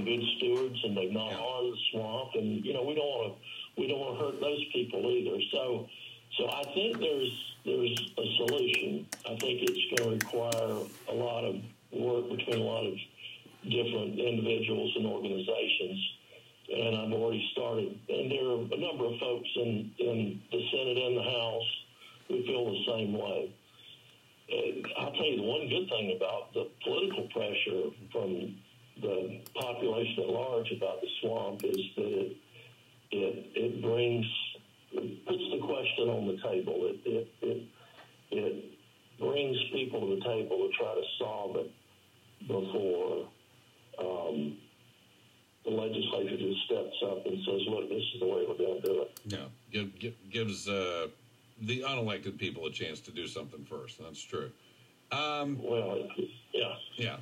been good stewards, and they've not harmed the swamp. And we don't want to hurt those people either. So I think there's a solution. I think it's going to require a lot of work between a lot of different individuals and organizations. And I've already started. And there are a number of folks in the Senate and the House who feel the same way. I'll tell you the one good thing about the political pressure from the population at large about the swamp is that it puts the question on the table. It brings people to the table to try to solve it before the legislature just steps up and says, look, this is the way we're going to do it. Yeah, gives the unelected people a chance to do something first. That's true. Yeah.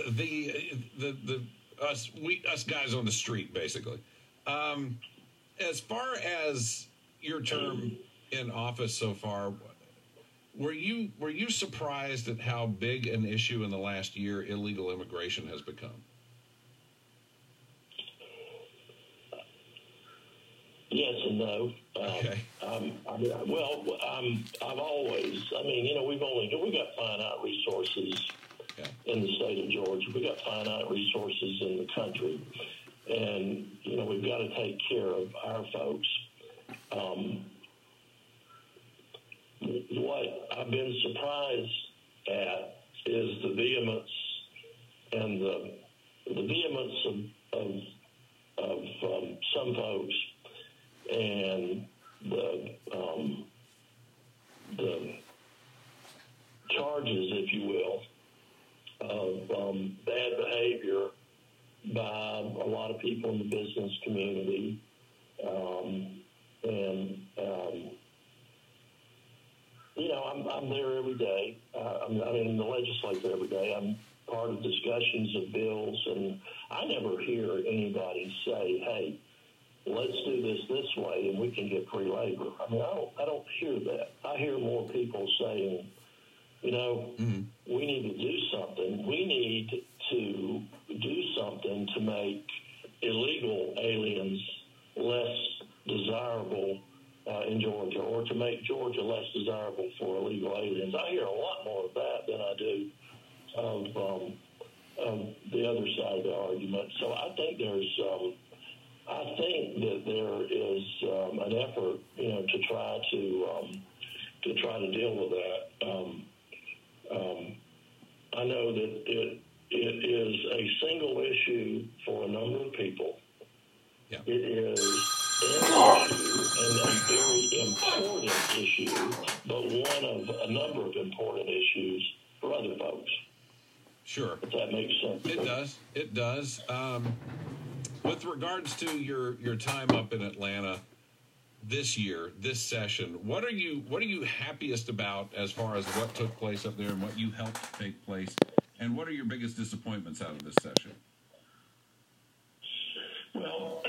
Us guys on the street, basically. As far as your term in office so far, were you surprised at how big an issue in the last year illegal immigration has become? Yes and no. Okay. I've always, we've got finite resources in the state of Georgia. We've got finite resources in the country. And, we've got to take care of our folks. What I've been surprised at is the vehemence and the vehemence of some folks and the charges, if you will, of bad behavior by a lot of people in the business community, I'm there every day. I'm in the legislature every day. I'm part of discussions of bills, and I never hear anybody say, "Hey, let's do this way, and we can get free labor." I don't hear that. I hear more people saying, we need to do something. We need to do something to make illegal aliens less desirable in Georgia, or to make Georgia less desirable for illegal aliens. I hear a lot more of that than I do of the other side of the argument. So I think that there is an effort, to try to deal with that. I know that it is a single issue for a number of people. Yeah. It is an issue, and a very important issue, but one of a number of important issues for other folks. Sure. If that makes sense. It does. With regards to your time up in Atlanta this year, this session, what are you happiest about as far as what took place up there and what you helped take place, and what are your biggest disappointments out of this session? Well,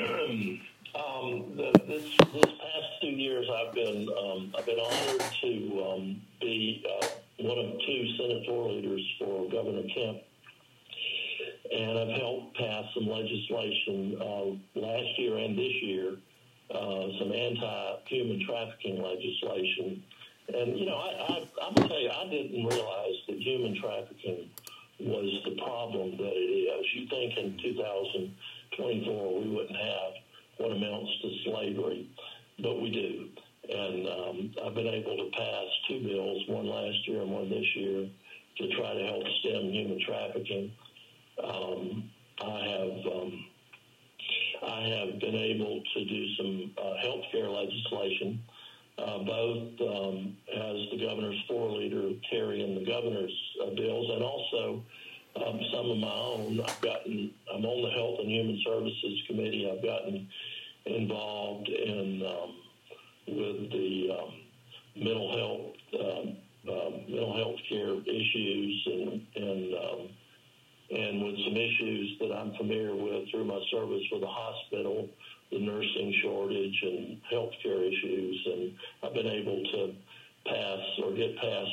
this past 2 years, I've been honored to be one of 2 Senate floor leaders for Governor Kemp, and I've helped pass some legislation last year and this year, some anti-human trafficking legislation. And I'm gonna tell you, I didn't realize that human trafficking was the problem that it is. You think in 2024 we wouldn't have what amounts to slavery, but we do. And I've been able to pass 2 bills, one last year and one this year, to try to help stem human trafficking. I have been able to do some health care legislation, both as the governor's floor leader carrying the governor's bills, and also some of my own. I'm on the Health and Human Services Committee. I've gotten involved with the mental health care issues and with some issues that I'm familiar with through my service with the hospital, the nursing shortage and healthcare issues. And I've been able to get passed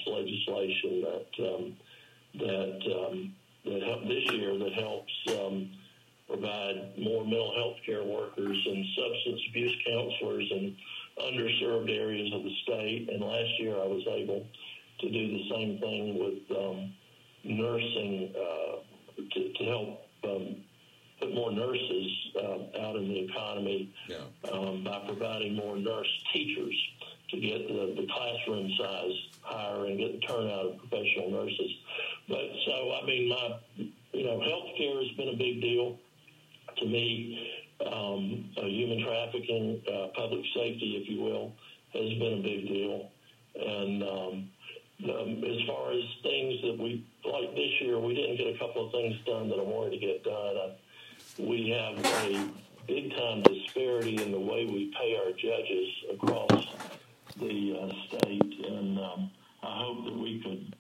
legislation that helped this year, that helps provide more mental health care workers and substance abuse counselors in underserved areas of the state. And last year I was able to do the same thing with nursing to help put more nurses out in the economy by providing more nurse teachers to get the classroom size higher and get the turnout of professional nurses. But so, I mean, healthcare has been a big deal to me. Human trafficking, public safety, if you will, has been a big deal. And as far as things that like this year, we didn't get a couple of things done that I wanted to get done. We have a big-time disparity in the way we pay our judges across the state, and I hope that we could